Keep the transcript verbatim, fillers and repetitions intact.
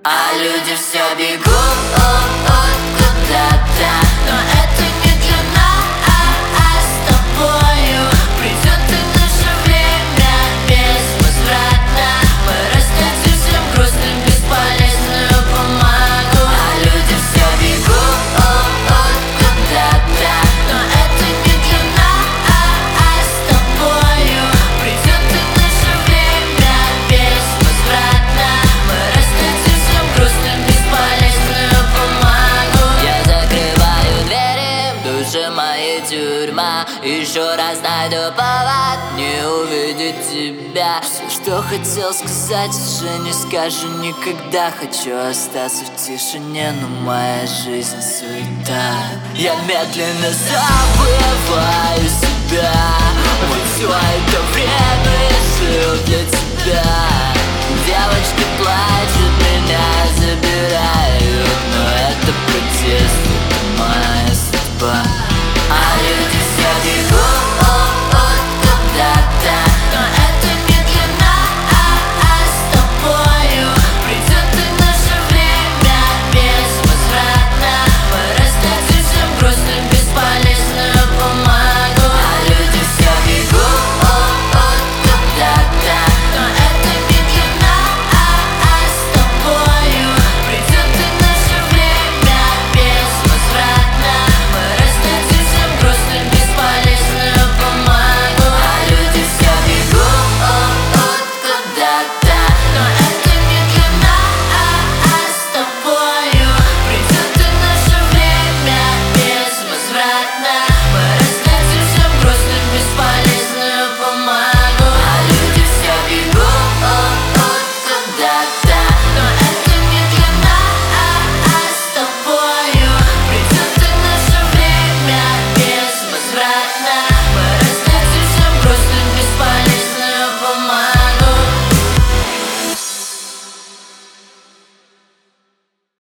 А люди все бегут куда-то, но это не для нас с тобою. Придет и наше время безвозвратно. Мы растратим всем грустным бесполезную бумагу. А люди все бегут куда-то, но это не для нас с тобою. Придет и наше время безвозвратно. Мы растратим всем грустным бесполезную бумагу. Я закрываю двери, в душе моей тюрьма. Еще раз найду повод не увидеть тебя. Все, что хотел сказать, уже не скажу никогда. Хочу остаться в тишине, но моя жизнь суета. Я медленно забываю себя. Вот все это время я жил для тебя.